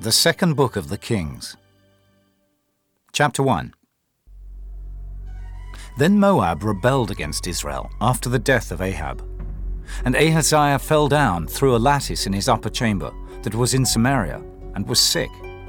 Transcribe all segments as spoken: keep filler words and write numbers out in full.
The Second Book of the Kings. Chapter one. Then Moab rebelled against Israel after the death of Ahab. And Ahaziah fell down through a lattice in his upper chamber that was in Samaria, and was sick.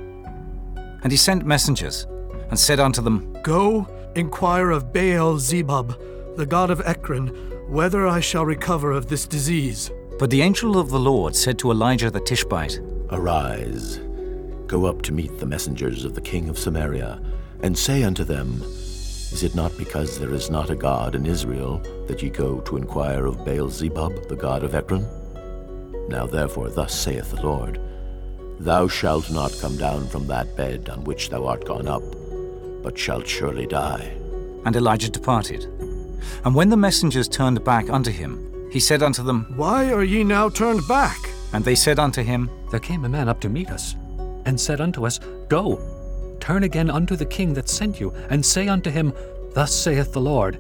And he sent messengers, and said unto them, Go, inquire of Baal-zebub, the god of Ekron, whether I shall recover of this disease. But the angel of the Lord said to Elijah the Tishbite, Arise, go up to meet the messengers of the king of Samaria, and say unto them, Is it not because there is not a God in Israel that ye go to inquire of Baal-zebub, the god of Ekron? Now therefore thus saith the Lord, Thou shalt not come down from that bed on which thou art gone up, but shalt surely die. And Elijah departed. And when the messengers turned back unto him, he said unto them, Why are ye now turned back? And they said unto him, There came a man up to meet us, and said unto us, Go, turn again unto the king that sent you, and say unto him, Thus saith the Lord,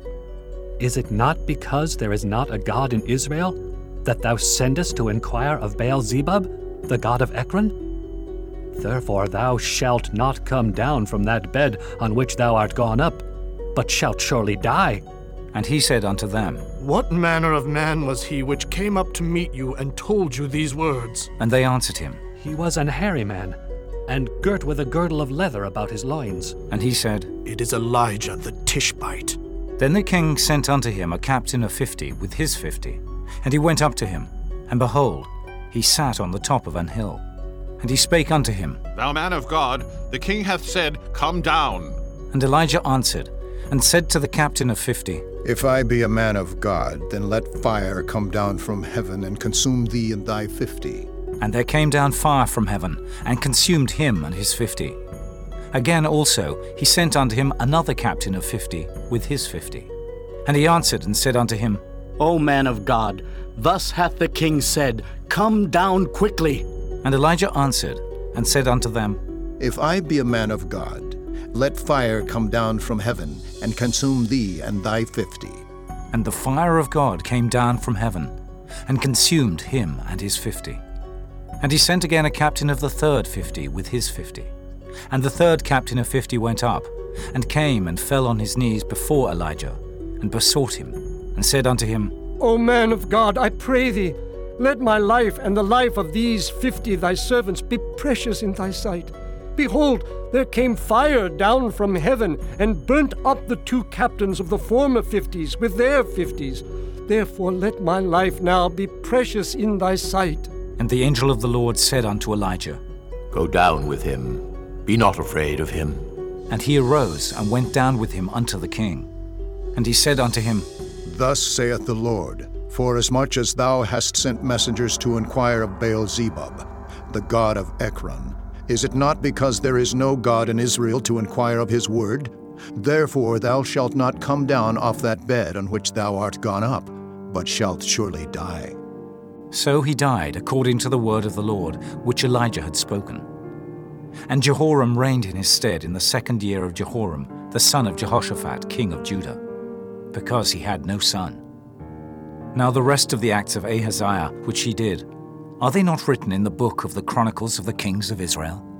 Is it not because there is not a God in Israel, that thou sendest to inquire of Baal-zebub, the god of Ekron? Therefore thou shalt not come down from that bed on which thou art gone up, but shalt surely die. And he said unto them, What manner of man was he which came up to meet you and told you these words? And they answered him, He was an hairy man, and girt with a girdle of leather about his loins. And he said, It is Elijah the Tishbite. Then the king sent unto him a captain of fifty with his fifty. And he went up to him, and behold, he sat on the top of an hill. And he spake unto him, Thou man of God, the king hath said, Come down. And Elijah answered, and said to the captain of fifty, If I be a man of God, then let fire come down from heaven and consume thee and thy fifty. And there came down fire from heaven, and consumed him and his fifty. Again also he sent unto him another captain of fifty with his fifty. And he answered and said unto him, O man of God, thus hath the king said, Come down quickly. And Elijah answered and said unto them, If I be a man of God, let fire come down from heaven and consume thee and thy fifty. And the fire of God came down from heaven, and consumed him and his fifty. And he sent again a captain of the third fifty with his fifty. And the third captain of fifty went up, and came and fell on his knees before Elijah, and besought him, and said unto him, O man of God, I pray thee, let my life and the life of these fifty thy servants be precious in thy sight. Behold, there came fire down from heaven, and burnt up the two captains of the former fifties with their fifties. Therefore let my life now be precious in thy sight. And the angel of the Lord said unto Elijah, Go down with him, be not afraid of him. And he arose and went down with him unto the king. And he said unto him, Thus saith the Lord, Forasmuch as thou hast sent messengers to inquire of Baal-zebub, the god of Ekron, is it not because there is no God in Israel to inquire of his word? Therefore thou shalt not come down off that bed on which thou art gone up, but shalt surely die. So he died according to the word of the Lord, which Elijah had spoken. And Jehoram reigned in his stead in the second year of Jehoram, the son of Jehoshaphat, king of Judah, because he had no son. Now the rest of the acts of Ahaziah, which he did, are they not written in the book of the Chronicles of the Kings of Israel?